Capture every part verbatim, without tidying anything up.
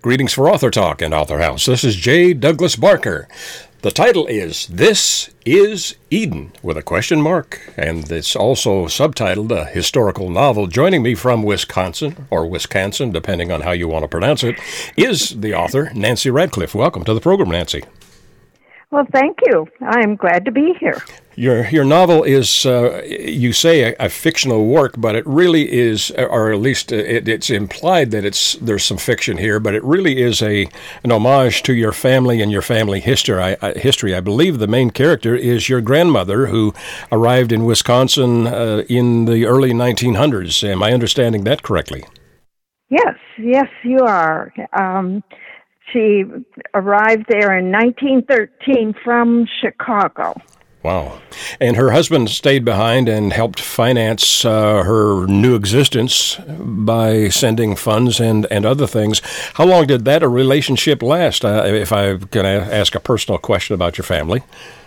Greetings for Author Talk and Author House. This is J. Douglas Barker. The title is This is Eden, with a question mark, and it's also subtitled a historical novel. Joining me from Wisconsin, or Wisconsin, depending on how you want to pronounce it, is the author, Nancy Radcliffe. Welcome to the program, Nancy. Well, thank you. I'm glad to be here. Your your novel is, uh, you say, a, a fictional work, but it really is, or at least it, it's implied that it's there's some fiction here, but it really is a an homage to your family and your family history. I, I, history. I believe the main character is your grandmother, who arrived in Wisconsin uh, in the early nineteen hundreds. Am I understanding that correctly? Yes, yes, you are. Um, she arrived there in nineteen thirteen from Chicago. Wow. And her husband stayed behind and helped finance uh, her new existence by sending funds and, and other things. How long did that relationship last, uh, if I can ask a personal question about your family?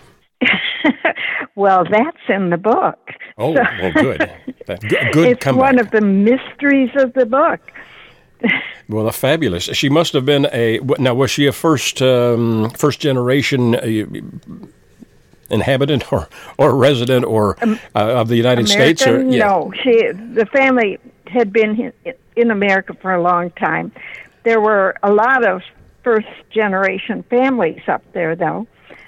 Well, that's in the book. Oh, so, well, good. That, good. Good it's comeback. One of the mysteries of the book. Well, fabulous. She must have been a, now was she a first, um, first generation uh, inhabitant or, or resident or uh, of the United American? States? Or, yeah. No, she. The family had been in America for a long time. There were a lot of first-generation families up there, though.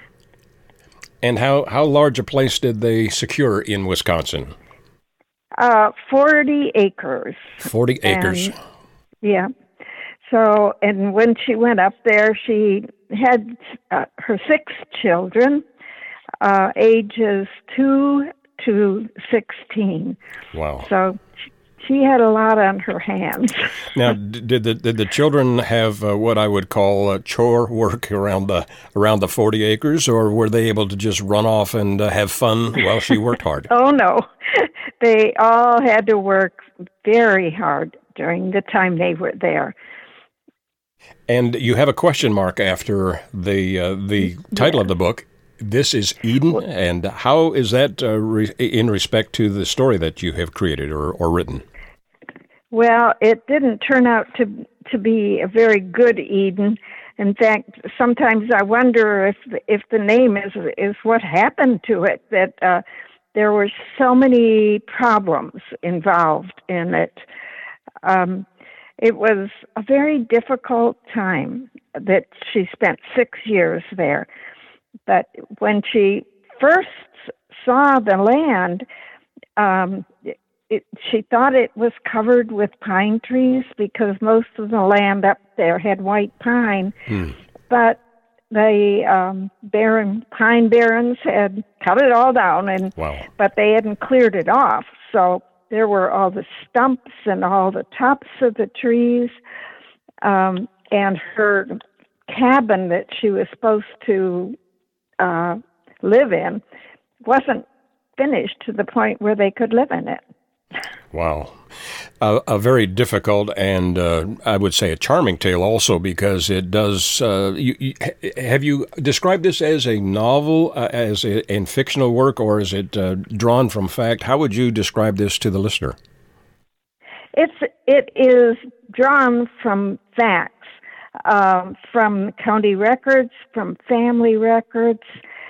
And how, how large a place did they secure in Wisconsin? Uh, forty acres. Forty acres. And, yeah. So, and when she went up there, she had uh, her six children. Uh, ages two to sixteen. Wow! So she had a lot on her hands. Now, did the did the children have uh, what I would call uh, chore work around the around the forty acres, or were they able to just run off and uh, have fun while she worked hard? Oh no, they all had to work very hard during the time they were there. And you have a question mark after the uh, the title yeah. of the book. This is Eden, and how is that uh, re- in respect to the story that you have created or, or written? Well, it didn't turn out to to be a very good Eden. In fact, sometimes I wonder if if the name is is what happened to it, that uh, there were so many problems involved in it. Um, it was a very difficult time that she spent six years there. But when she first saw the land, um, it, she thought it was covered with pine trees because most of the land up there had white pine. Hmm. But the um, barren pine barrens had cut it all down, and wow. but they hadn't cleared it off. So there were all the stumps and all the tops of the trees, um, and her cabin that she was supposed to Uh, live in wasn't finished to the point where they could live in it. Wow. Uh, a very difficult and uh, I would say a charming tale also, because it does, uh, you, you, have you described this as a novel, uh, as a, a fictional work, or is it uh, drawn from fact? How would you describe this to the listener? It's, it is drawn from facts. Um, from county records, from family records,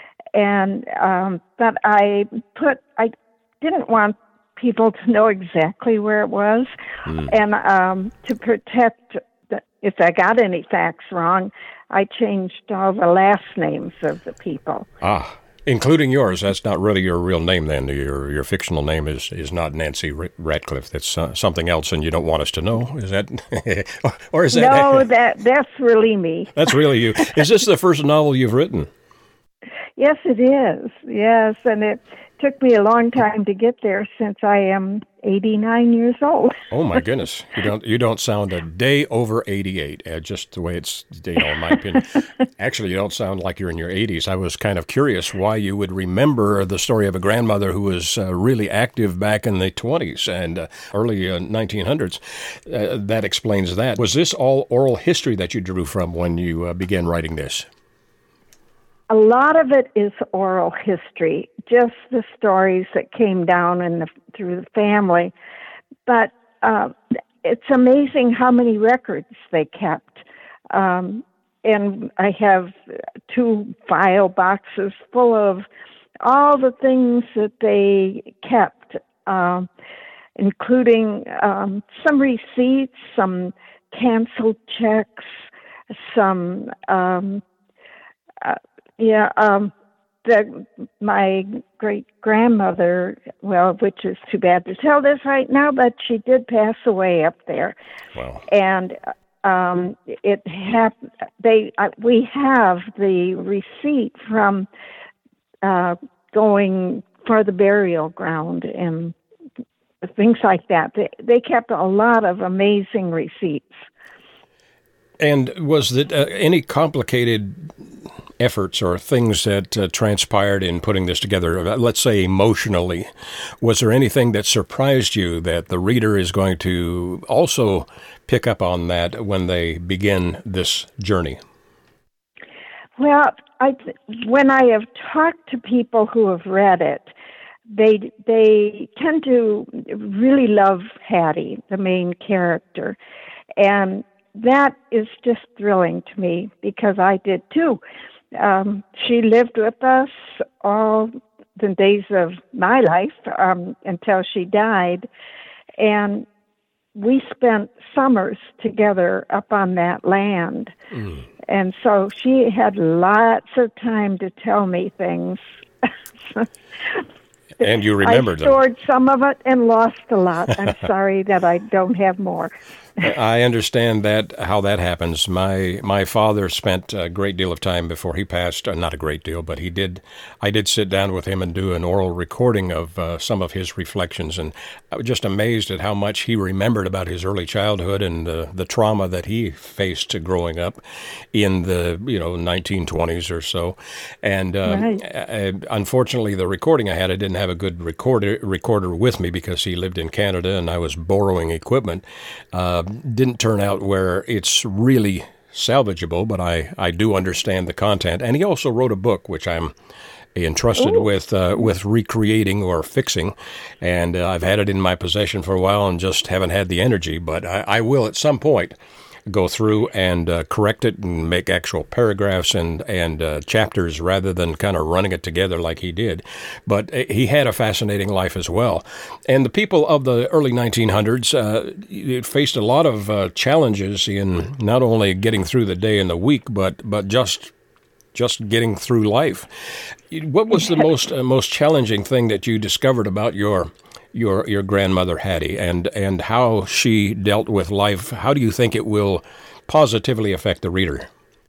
and um, but I put I didn't want people to know exactly where it was, mm. and um, to protect the, if I got any facts wrong, I changed all the last names of the people. Ah. Including yours. That's not really your real name then. Your your fictional name is, is not Nancy Radcliffe. That's uh, something else, and you don't want us to know. Is that, or is that? No, that that's really me. That's really you. Is this the first novel you've written? Yes, it is. Yes, and it took me a long time to get there since I am eighty-nine years old. Oh my goodness! You don't you don't sound a day over eighty-eight. Uh, just the way it's, you know, in my opinion. Actually, you don't sound like you're in your eighties. I was kind of curious why you would remember the story of a grandmother who was uh, really active back in the twenties and uh, early uh, nineteen hundreds. Uh, that explains that. Was this all oral history that you drew from when you uh, began writing this? A lot of it is oral history, just the stories that came down in the, through the family. But uh, it's amazing how many records they kept. Um, and I have two file boxes full of all the things that they kept, um, including um, some receipts, some canceled checks, some, um, uh, yeah, um, the, my great grandmother, well, which is too bad to tell this right now, but she did pass away up there. Wow. And um, it happened. They uh, we have the receipt from uh, going for the burial ground and things like that. They they kept a lot of amazing receipts. And was it uh, any complicated efforts or things that uh, transpired in putting this together, let's say emotionally? Was there anything that surprised you that the reader is going to also pick up on that when they begin this journey? Well, I when I have talked to people who have read it, they they tend to really love Hattie, the main character, and that is just thrilling to me because I did too. Um, she lived with us all the days of my life um, until she died, and we spent summers together up on that land. Mm. And so she had lots of time to tell me things. And you remembered I stored them. some of it and lost a lot. I'm sorry that I don't have more. I understand that, how that happens. My my father spent a great deal of time before he passed, uh, not a great deal, but he did. I did sit down with him and do an oral recording of uh, some of his reflections, and I was just amazed at how much he remembered about his early childhood and uh, the trauma that he faced growing up in the you know nineteen twenties or so. And uh, right. I, unfortunately, the recording I had, I didn't have a good recorder recorder with me because he lived in Canada and I was borrowing equipment. Uh, didn't turn out where it's really salvageable, but I, I do understand the content. And he also wrote a book, which I'm entrusted Ooh. with uh, with recreating or fixing. And uh, I've had it in my possession for a while and just haven't had the energy, but I, I will at some point go through and uh, correct it and make actual paragraphs and and uh, chapters rather than kind of running it together like he did. But uh, he had a fascinating life as well. And the people of the early nineteen hundreds uh, faced a lot of uh, challenges in not only getting through the day and the week, but but just just getting through life. What was the most uh, most challenging thing that you discovered about your your your grandmother Hattie, and and how she dealt with life? How do you think it will positively affect the reader?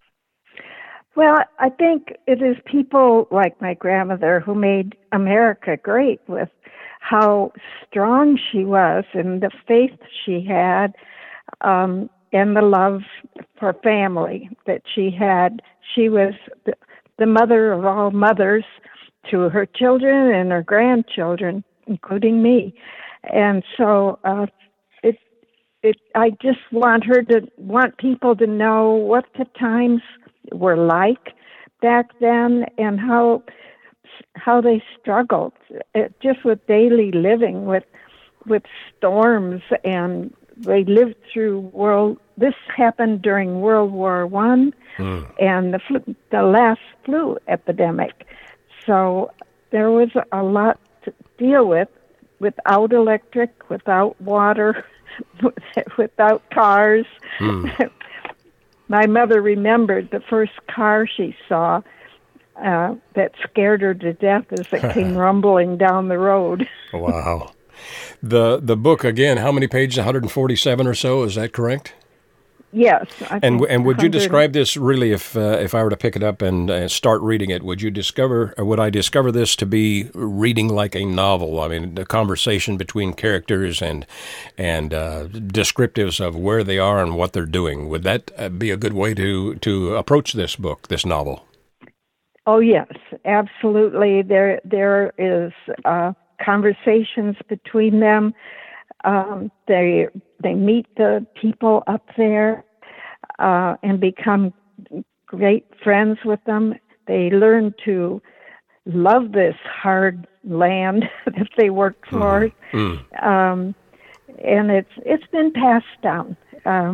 Well, I think it is people like my grandmother who made America great, with how strong she was and the faith she had, um, and the love for family that she had. She was the, the mother of all mothers to her children and her grandchildren, including me. And so uh, it, it, I just want her to want people to know what the times were like back then and how how they struggled uh, just with daily living, with with storms, and they lived through world. This happened during World War One mm. and the flu, the last flu epidemic. So there was a lot to deal with, without electric, without water, without cars. Mm. My mother remembered the first car she saw uh, that scared her to death as it came rumbling down the road. Wow. The the book, again, how many pages? one hundred forty-seven or so, is that correct? Yes. I and think and would one hundred. You describe this really, if uh, if I were to pick it up and uh, start reading it, would you discover, or would I discover this to be reading like a novel? I mean, the conversation between characters and and uh, descriptives of where they are and what they're doing. Would that uh, be a good way to, to approach this book, this novel? Oh, yes, absolutely. There there is uh, conversations between them. Um, they they meet the people up there uh, and become great friends with them. They learn to love this hard land that they worked for, mm-hmm. mm. um, and it's it's been passed down. Um,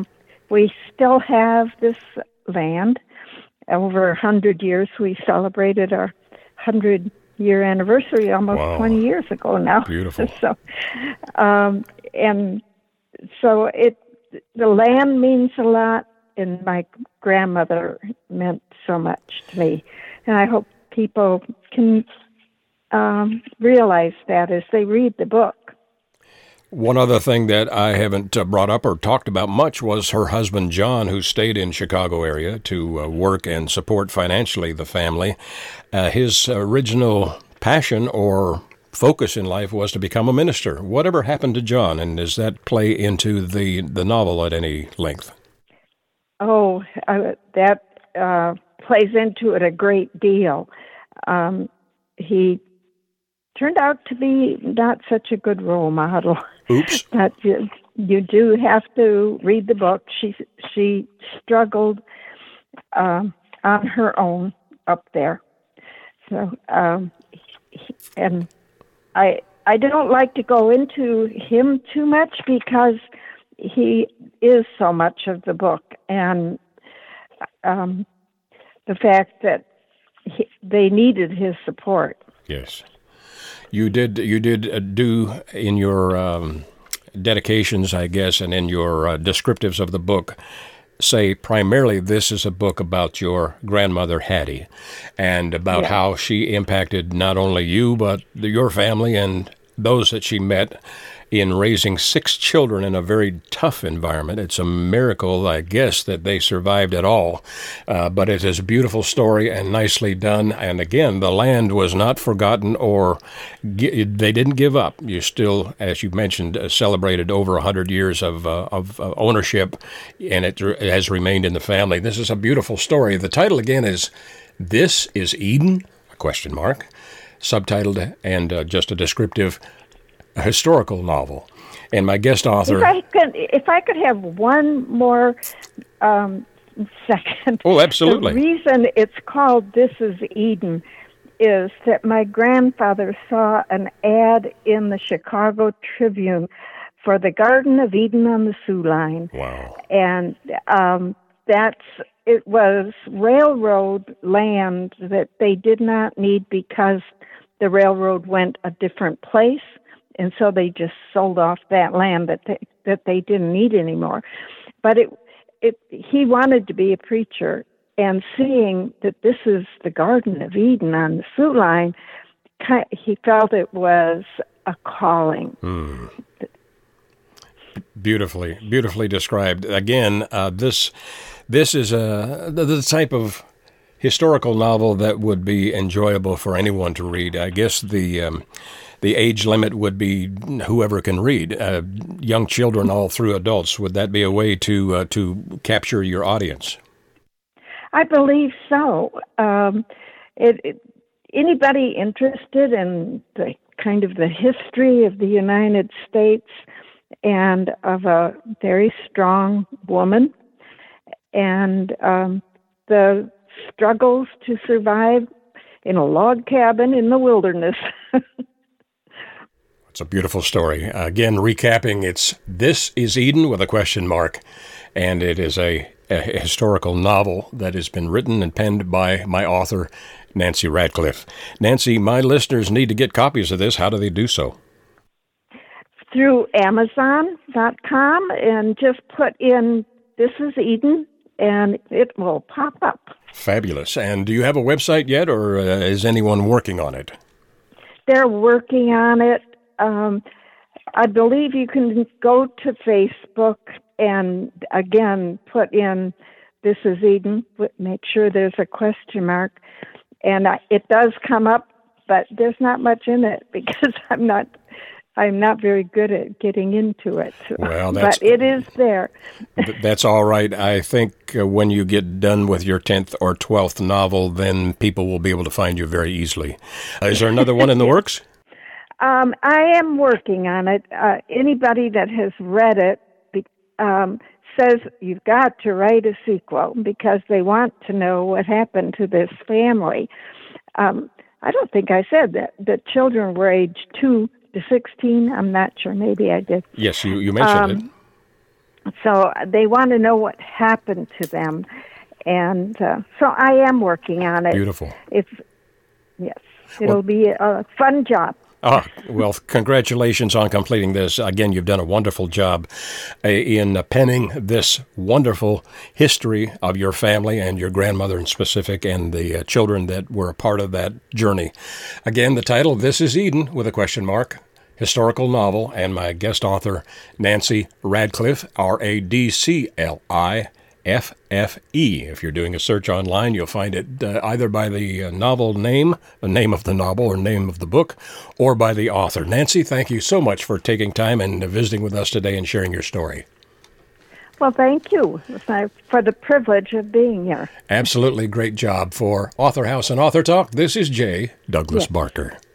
we still have this land. Over a hundred years, we celebrated our hundred-year anniversary almost Wow. twenty years ago now. Beautiful. So, um, and so it the land means a lot, and my grandmother meant so much to me, and I hope people can um, realize that as they read the book. One other thing that I haven't uh, brought up or talked about much was her husband, John, who stayed in Chicago area to uh, work and support financially the family. Uh, his original passion or focus in life was to become a minister. Whatever happened to John, and does that play into the, the novel at any length? Oh, uh, that uh, plays into it a great deal. Um, he turned out to be not such a good role model. Oops. But you, you do have to read the book. She she struggled um, on her own up there. So, um, and I I don't like to go into him too much because he is so much of the book, and um, the fact that he, they needed his support. Yes. You did you did uh, do in your um, dedications, I guess, and in your uh, descriptives of the book, say primarily this is a book about your grandmother Hattie, and about Yeah. how she impacted not only you but the, your family and those that she met in raising six children in a very tough environment. It's a miracle, I guess, that they survived at all. Uh, but it is a beautiful story and nicely done. And again, the land was not forgotten or gi- they didn't give up. You still, as you mentioned, uh, celebrated over one hundred years of, uh, of uh, ownership, and it r- has remained in the family. This is a beautiful story. The title again is This is Eden? A question mark. Subtitled and uh, just a descriptive a historical novel. And my guest author... If I could, if I could have one more um, second. Oh, absolutely. The reason it's called This is Eden is that my grandfather saw an ad in the Chicago Tribune for the Garden of Eden on the Sioux Line. Wow. And um, that's, it was railroad land that they did not need because the railroad went a different place. And so they just sold off that land that they, that they didn't need anymore. But it, it, he wanted to be a preacher, and seeing that this is the Garden of Eden on the Sioux Line, he felt it was a calling. Mm. Beautifully, beautifully described. Again, uh, this this is a the, the type of historical novel that would be enjoyable for anyone to read. I guess the um, the age limit would be whoever can read, uh, young children all through adults. Would that be a way to uh, to capture your audience? I believe so. Um, it, it, anybody interested in the kind of the history of the United States and of a very strong woman and um, the struggles to survive in a log cabin in the wilderness. It's a beautiful story. Again, recapping, it's This is Eden with a question mark, and it is a, a historical novel that has been written and penned by my author, Nancy Radcliffe. Nancy, my listeners need to get copies of this. How do they do so? Through Amazon dot com, and just put in This is Eden, and it will pop up. Fabulous. And do you have a website yet, or uh, is anyone working on it? They're working on it. Um, I believe you can go to Facebook and, again, put in This is Eden, make sure there's a question mark. And I, it does come up, but there's not much in it because I'm not I'm not very good at getting into it. Well, that's, but it is there. That's all right. I think uh, when you get done with your tenth or twelfth novel, then people will be able to find you very easily. Uh, is there another one in the works? Um, I am working on it. Uh, anybody that has read it um, says you've got to write a sequel because they want to know what happened to this family. Um, I don't think I said that. The children were aged two to sixteen. I'm not sure. Maybe I did. Yes, you, you mentioned um, it. So they want to know what happened to them. And uh, so I am working on it. Beautiful. It's, yes, it'll well, be a fun job. Ah, well, congratulations on completing this. Again, you've done a wonderful job uh, in uh, penning this wonderful history of your family and your grandmother in specific and the uh, children that were a part of that journey. Again, the title, This is Eden, with a question mark, historical novel, and my guest author, Nancy Radcliffe, R A D C L I F F E. If you're doing a search online, you'll find it uh, either by the uh, novel name, the name of the novel or name of the book, or by the author. Nancy, thank you so much for taking time and uh, visiting with us today and sharing your story. Well, thank you for the privilege of being here. Absolutely. Great job. For Author House and Author Talk, this is J. Douglas yes. Barker.